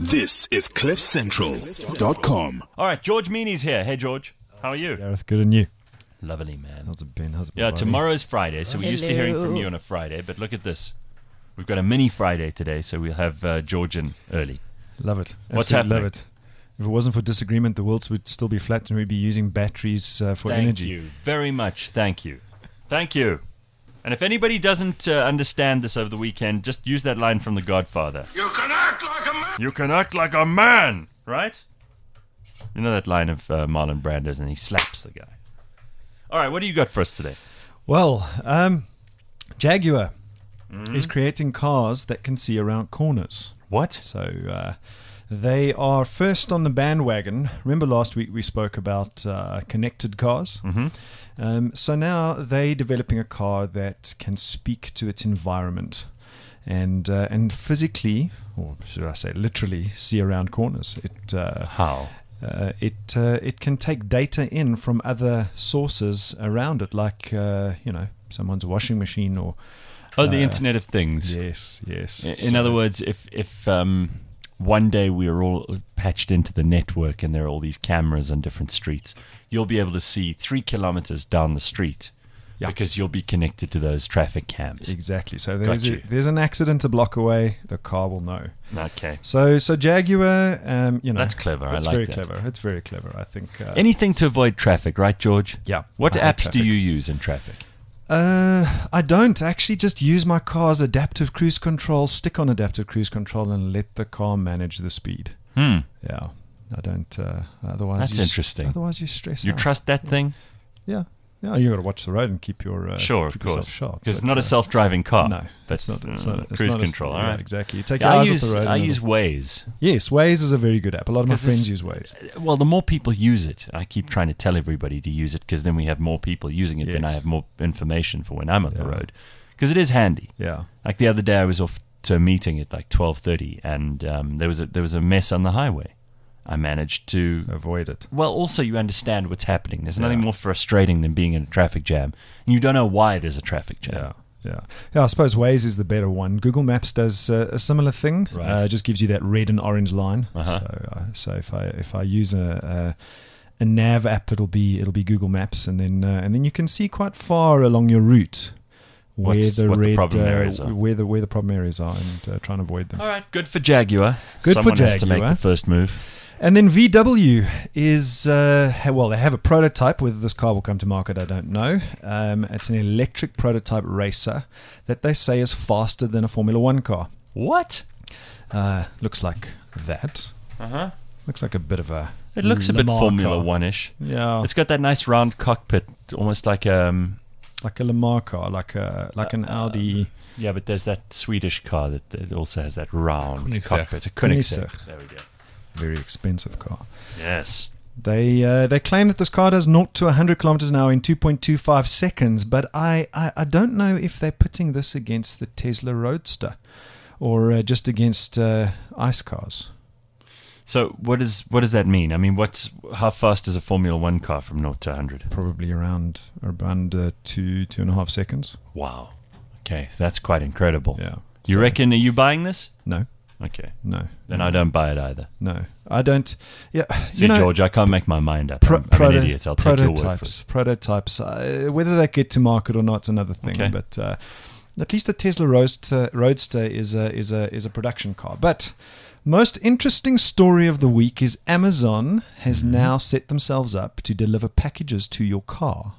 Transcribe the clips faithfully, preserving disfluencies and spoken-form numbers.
This is cliff central dot com. All right, George Meany's here. Hey, George. How are you? Gareth, good and you? Lovely, man. How's it been? How's it been? Yeah, buddy? tomorrow's Friday, so we're used to hearing from Hello. you on a Friday, but look at this. We've got a mini Friday today, so we'll have uh, George in early. Love it. What's Absolutely happening? Love it. If it wasn't for disagreement, the world would still be flat and we'd be using batteries uh, for Thank energy. you very much. Thank you. Thank you. And if anybody doesn't uh, understand this over the weekend, just use that line from The Godfather. You can act like a man. You can act like a man, right? You know that line of uh, Marlon Brando's, and he slaps the guy. All right, what do you got for us today? Well, um, Jaguar Mm-hmm. is creating cars that can see around corners. What? So uh, they are first on the bandwagon. Remember last week we spoke about uh, connected cars? Mm-hmm. Um, so now they're developing a car that can speak to its environment and uh, and physically, or should I say literally, see around corners. It uh, How? uh, it uh, it can take data in from other sources around it, like uh, you know someone's washing machine or Oh, the Uh, Internet of Things. yes, yes. In in So- other words, if if um, one day we are all patched into the network and there are all these cameras on different streets, you'll be able to see three kilometers down the street Yeah. because you'll be connected to those traffic cams. Exactly. So there's Got a, you. there's an accident a block away. The car will know. Okay. So so Jaguar, um, you know, That's clever. I It's like very that. clever. It's very clever. I think. Uh, Anything to avoid traffic, right, George? yeah. What I hate apps do traffic. you use in traffic? Uh, I don't actually just use my car's adaptive cruise control. Stick on adaptive cruise control and let the car manage the speed. Hmm. Yeah. I don't. Uh, otherwise, That's you s- interesting. Otherwise, you stress. You out. trust that thing? Yeah. Yeah. You got to watch the road and keep your uh, Sure, of keep yourself course. sharp. Because it's But, not a uh, self-driving car. No, That's it's not. It's uh, not it's cruise not a- control. All yeah, right. exactly. You take Yeah, your I eyes use off the road. I and use it'll- Waze. Yes, Waze is a very good app. A lot of my 'Cause friends this- use Waze. Well, the more people use it, I keep trying to tell everybody to use it because then we have more people using it, then I Yes. have more information for when I'm on the Yeah. road. Because it is handy. Yeah. Like the other day, I was off to a meeting at like twelve thirty, and um, there was a there was a mess on the highway. I managed to. Avoid it. Well, also you understand what's happening. There's nothing Yeah. more frustrating than being in a traffic jam, and you don't know why there's a traffic jam. Yeah, yeah, yeah. I suppose Waze is the better one. Google Maps does uh, a similar thing. Right. Uh, just gives you that red and orange line. Uh-huh. So, uh, so if I if I use a, a a nav app, it'll be it'll be Google Maps, and then uh, and then you can see quite far along your route where What's- the what the red problem uh, areas are. where the where the problem areas are, and uh, try and avoid them. All right, good for Jaguar. Good for Someone has to make Jaguar. the first move. And then V W is, uh, ha- well, they have a prototype. Whether this car will come to market, I don't know. Um, it's an electric prototype racer that they say is faster than a Formula One car. What? Uh, looks like that. Uh huh. Looks like a bit of a. It looks a Le bit Mans Formula car. One-ish. Yeah, It's got that nice round cockpit, almost like um. like a Le Mans car, like a like an Audi. Yeah, but there's that Swedish car that, that also has that round Koenigsegg. cockpit. A Koenigsegg. Koenigsegg. There we go. Very expensive car. Yes. They uh, they claim that this car does zero to one hundred kilometers an hour in two point two five seconds, but I, I, I don't know if they're putting this against the Tesla Roadster or uh, just against uh, ICE cars. So what is what does that mean? I mean, what's how fast is a Formula One car from zero to one hundred? Probably around around uh, two two and a half seconds. Wow. Okay, that's quite incredible. Yeah. You So- reckon? Are you buying this? No, Okay. no. Then no, I don't buy it either. No, I don't. Yeah, See, you know, George, I can't make my mind up. pro- I'm, I'm proto- an idiot. I'll take your word for prototypes. it. Prototypes. Uh, whether they get to market or not is another thing. Okay. But uh, at least the Tesla Roadster, Roadster is a is a is a production car. But most interesting story of the week is Amazon has Mm-hmm. now set themselves up to deliver packages to your car.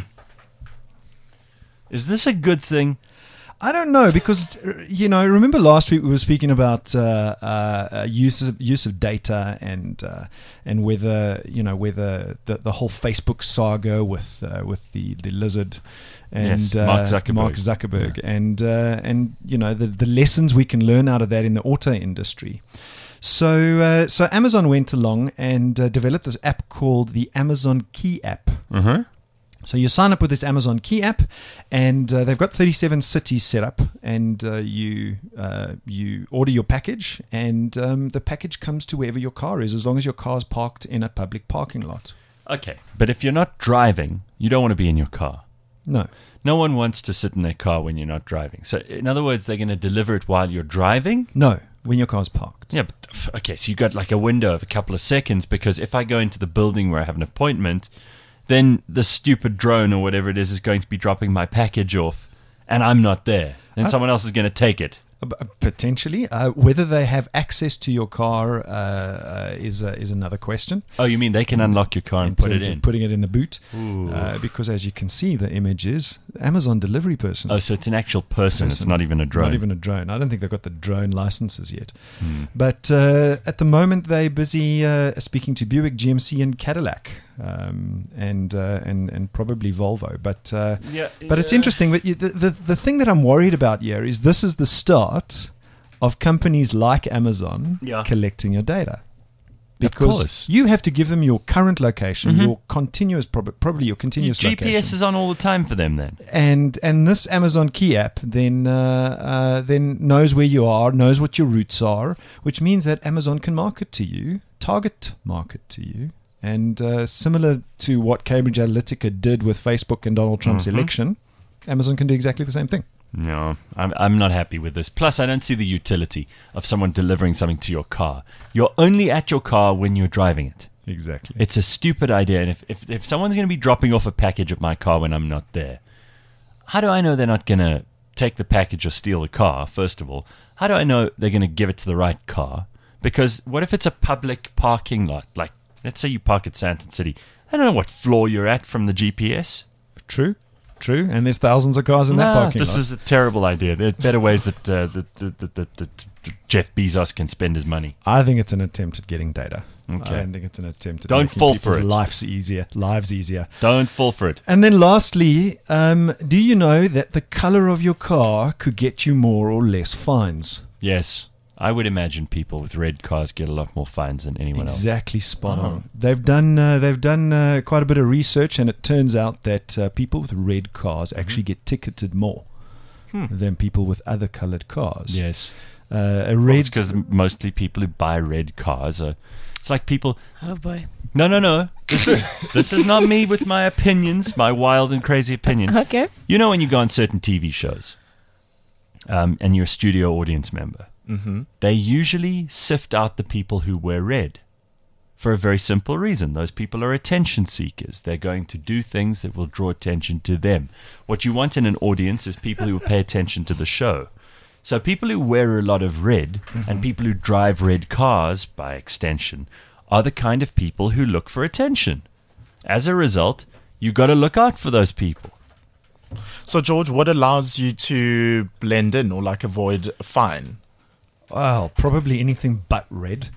Is this a good thing? I don't know because you know. Remember last week we were speaking about uh, uh, use of use of data and uh, and whether you know whether the, the whole Facebook saga with uh, with the, the lizard and Yes, Mark uh, Zuckerberg. Mark Zuckerberg and uh, and you know the the lessons we can learn out of that in the auto industry. So uh, so Amazon went along and uh, developed this app called the Amazon Key app. Uh huh. So you sign up with this Amazon Key app, and uh, they've got thirty-seven cities set up, and uh, you uh, you order your package, and um, the package comes to wherever your car is, as long as your car is parked in a public parking lot. Okay, but if you're not driving, you don't want to be in your car. No. No one wants to sit in their car when you're not driving. So, in other words, they're going to deliver it while you're driving. No. when your car's parked. Yeah, but, f- okay, so you got like a window of a couple of seconds, because if I go into the building where I have an appointment, then the stupid drone or whatever it is is going to be dropping my package off, and I'm not there. Then Uh, someone else is going to take it. Uh, Potentially, uh, whether they have access to your car uh, uh, is uh, is another question. Oh, you mean they can unlock your car and put it terms of in? putting it in the boot, Ooh. uh, because as you can see, the image is Amazon delivery person. Oh, so it's an actual person. It's Person. not even a drone. Not even a drone. I don't think they've got the drone licenses yet. Hmm. But uh, at the moment, they're busy uh, speaking to Buick, G M C, and Cadillac, um, and uh, and and probably Volvo. But uh, Yeah, but it's yeah. interesting. But you, the, the the thing that I'm worried about here is this is the start of companies like Amazon Yeah. collecting your data. Of Because course. you have to give them your current location, Mhm. your continuous, prob- probably your continuous G P S location, is on all the time for them then. and and this Amazon Key app then uh, uh, then knows where you are, knows what your routes are, which means that Amazon can market to you, target market to you, and uh, similar to what Cambridge Analytica did with Facebook and Donald Trump's Mhm. election, Amazon can do exactly the same thing. No, I'm I'm not happy with this. Plus, I don't see the utility of someone delivering something to your car. You're only at your car when you're driving it. Exactly. It's a stupid idea. And if, if, if someone's going to be dropping off a package at my car when I'm not there, how do I know they're not going to take the package or steal the car, first of all? How do I know they're going to give it to the right car? Because what if it's a public parking lot? Like, let's say you park at Sandton City. I don't know what floor you're at from the G P S. True. True. And there's thousands of cars in that Nah, parking this lot. is a terrible idea. There are better ways that, uh, that, that, that, that, that Jeff Bezos can spend his money. I think it's an attempt at getting data. Okay. I don't think it's an attempt at Don't making fall for people's it. lives easier. Lives easier. Don't fall for it. And then lastly, um, do you know that the color of your car could get you more or less fines? Yes, I would imagine people with red cars get a lot more fines than anyone else. Exactly, spot on. They've done uh, they've done uh, quite a bit of research, and it turns out that uh, people with red cars actually get ticketed more than people with other colored cars. Yes, Uh, a red because mostly people who buy red cars are. It's like people. Oh boy. No, no, no. This is this is not me with my opinions, my wild and crazy opinions. Okay. You know when you go on certain T V shows, um, and you're a studio audience member, Mm-hmm. they usually sift out the people who wear red for a very simple reason. Those people are attention seekers. They're going to do things that will draw attention to them. What you want in an audience is people who will pay attention to the show. So people who wear a lot of red and people who drive red cars, by extension, are the kind of people who look for attention. As a result, you got to look out for those people. So, George, what allows you to blend in or like avoid a fine? Well, probably anything but red.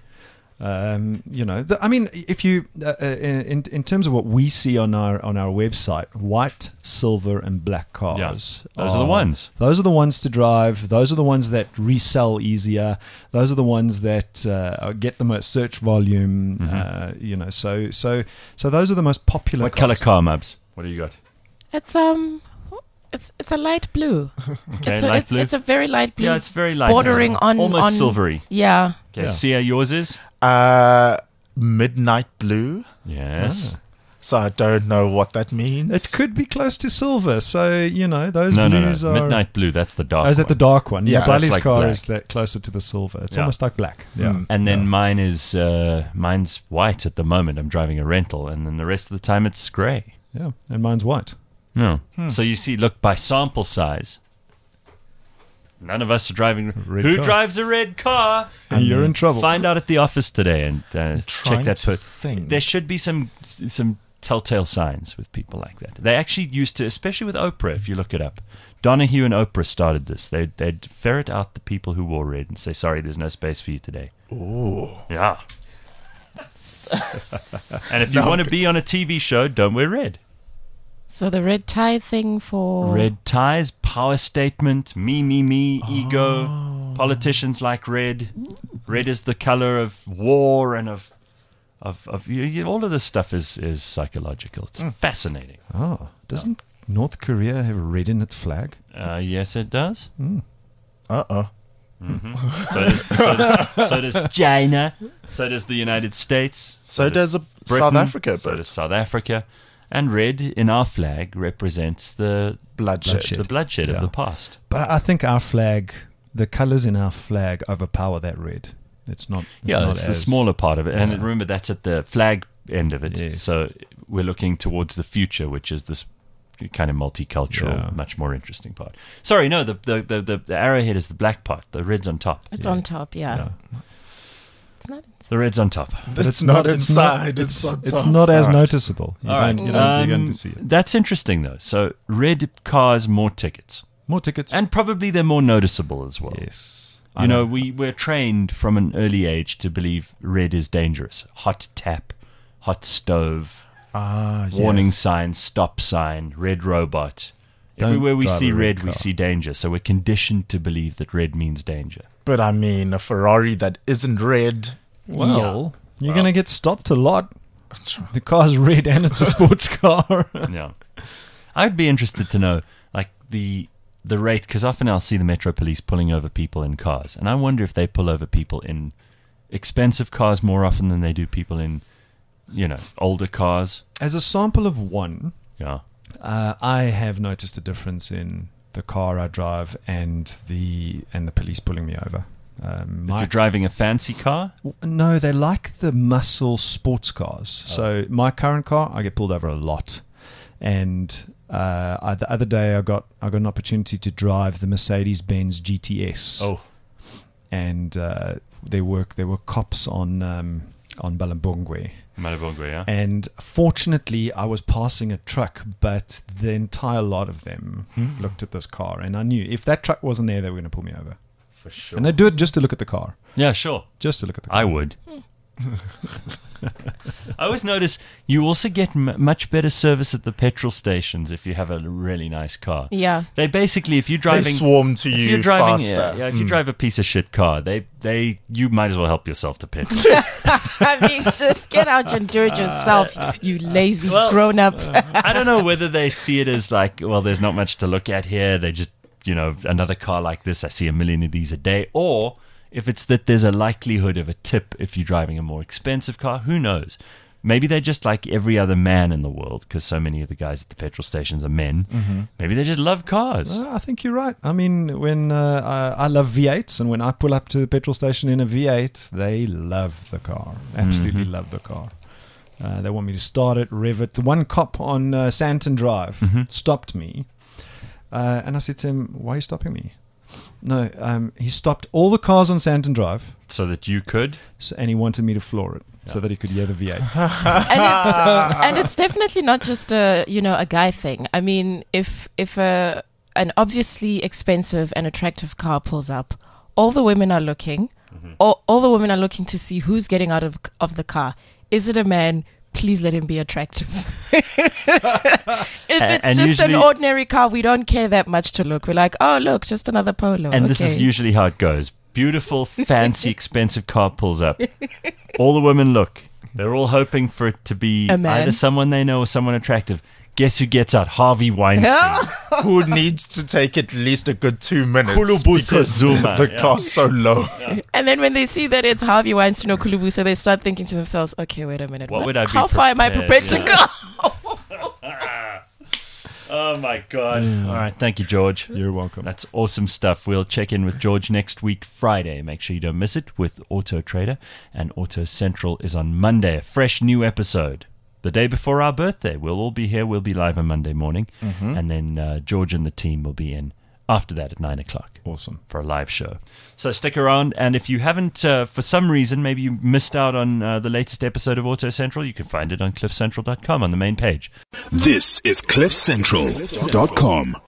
Um, you know, the, I mean, if you uh, uh, in in terms of what we see on our on our website, white, silver, and black cars. Yeah, those are the ones. Those are the ones to drive. Those are the ones that resell easier. Those are the ones that uh, get the most search volume. Mm-hmm. Uh, you know, so so so those are the most popular. What cars. color car, Mubs? What do you got? It's um, it's it's a light blue. Okay, it's a, light it's, blue. it's a very light blue. Yeah, it's very light. bordering It's on almost on, silvery. Yeah. Okay, Yeah. Sia, yours is? Uh, midnight blue. Yes. So I don't know what that means. It could be close to silver. So you know, those No, no, blues no. are. Midnight blue, that's the dark Oh, is that the one. dark one? Yeah, Yeah, Bradley's that's like car black. is that closer to the silver. It's Yeah. almost like black. Yeah. Mm. And then Yeah. mine is, uh, mine's white at the moment. I'm driving a rental. And then the rest of the time it's grey. Yeah, and mine's white. No. So you see, look, by sample size, none of us are driving. Red Who cars. drives a red car? And you're in trouble. Find out at the office today and uh, check trying that. to per- think. There should be some some telltale signs with people like that. They actually used to, especially with Oprah, if you look it up. Donahue and Oprah started this. They'd, they'd ferret out the people who wore red and say, sorry, there's no space for you today. Ooh. Yeah. And if you No. want to be on a T V show, don't wear red. So the red tie thing for Red ties, power statement, me, me, me, ego. Politicians like red. Red is the color of war and of of of you, you, all of this stuff is is psychological. It's fascinating. Oh, doesn't North Korea have red in its flag? Uh, yes, it does. Uh-oh. So does, so, does, so does China. So does the United States. So does a South Africa, So but does South Africa. And red in our flag represents the bloodshed. Bloodshed. the bloodshed Yeah. of the past. But I think our flag the colors in our flag overpower that red. It's not. It's Yeah, not it's the as- smaller part of it. And Yeah. remember, that's at the flag end of it. Yes. So we're looking towards the future, which is this kind of multicultural, Yeah. much more interesting part. Sorry, no, the, the, the, the, the arrowhead is the black part. The red's on top. It's on top, yeah. Yeah. It's not. The red's on top. But It's not inside, It's, it's on it's top. not as All right. noticeable. You All right. don't, you don't, you're going Um, to see it. That's interesting, though. So red cars, more tickets. More tickets. And probably they're more noticeable as well. yes. You know, we, we're trained from an early age to believe red is dangerous. Hot tap, hot stove, Ah, warning yes. sign, stop sign, red robot. Don't Everywhere we drive see a red red, we car. see danger. So we're conditioned to believe that red means danger. But I mean, a Ferrari that isn't red. Well, you're Well. going to get stopped a lot. The car's red and it's a sports car. Yeah. I'd be interested to know, like, the the rate, because often I'll see the Metro Police pulling over people in cars. And I wonder if they pull over people in expensive cars more often than they do people in, you know, older cars. As a sample of one, Yeah. uh, I have noticed a difference in the car I drive and the and the police pulling me over. Um, If my- you're driving a fancy car, no, they like the muscle sports cars. Oh. So my current car, I get pulled over a lot. And uh, I, the other day, I got I got an opportunity to drive the Mercedes-Benz G T S. oh, And uh, they work. There were cops on um, on Balambongwe. Malibongwe, yeah. And fortunately, I was passing a truck, but the entire lot of them looked at this car, and I knew if that truck wasn't there, they were going to pull me over. For sure. And they do it just to look at the car, Yeah, sure. just to look at the car. I would. I always notice you also get m- much better service at the petrol stations if you have a really nice car. Yeah. They basically, if you're They driving, swarm to if you you're driving, faster. yeah, yeah, if you Mm. drive a piece of shit car, they, they, you might as well help yourself to petrol. I mean, just get out and do it yourself, you lazy Well, grown up. I don't know whether they see it as like, well, there's not much to look at here. They just, you know, another car like this, I see a million of these a day. Or if it's that there's a likelihood of a tip if you're driving a more expensive car, who knows? Maybe they're just like every other man in the world, because so many of the guys at the petrol stations are men. Mm-hmm. Maybe they just love cars. Uh, I think you're right. I mean, when uh, I, I love V eights, and when I pull up to the petrol station in a V eight, they love the car. Absolutely Mhm. love the car. Uh, they want me to start it, rev it. The one cop on uh, Santon Drive Mhm. stopped me, uh, and I said to him, "Why are you stopping me?" No, um, he stopped all the cars on Santon Drive, So that you could. so, and he wanted me to floor it so that he could hear the V eight. and it's and it's definitely not just a you know a guy thing. I mean, if if a an obviously expensive and attractive car pulls up, all the women are looking. All, all the women are looking to see who's getting out of of the car. Is it a man? Please let him be attractive. If A- it's and just an usually- ordinary car, we don't care that much to look. We're like, oh look, just another Polo. And this is Okay. usually how it goes. Beautiful, fancy, expensive car pulls up. All the women look. They're all hoping for it to be A man. either someone they know or someone attractive. Guess who gets out? Harvey Weinstein. Who needs to take at least a good two minutes Kulubuse because Zuma, the yeah. car's so low. And then when they see that it's Harvey Weinstein or Kulubusa, they start thinking to themselves, okay, wait a minute. What would I be How far am I prepared? prepared Yeah. to go? Oh my God. All right. Thank you, George. You're welcome. That's awesome stuff. We'll check in with George next week, Friday. Make sure you don't miss it with Auto Trader. And Auto Central is on Monday. A fresh new episode. The day before our birthday. We'll all be here. We'll be live on Monday morning. And then uh, George and the team will be in after that at nine o'clock. Awesome. For a live show. So stick around. And if you haven't, uh, for some reason, maybe you missed out on uh, the latest episode of Auto Central, you can find it on cliff central dot com on the main page. This is cliff central dot com.